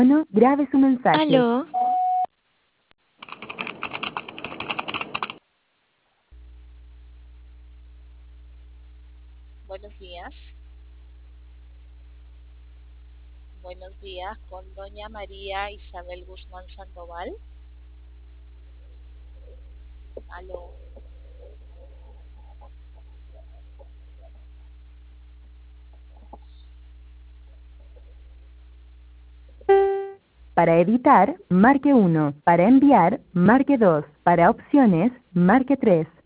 Grabe su mensaje. Aló, Buenos días. Buenos días con doña María Isabel Guzmán Sandoval. Aló. Para editar, marque 1. Para enviar, marque 2. Para opciones, marque 3.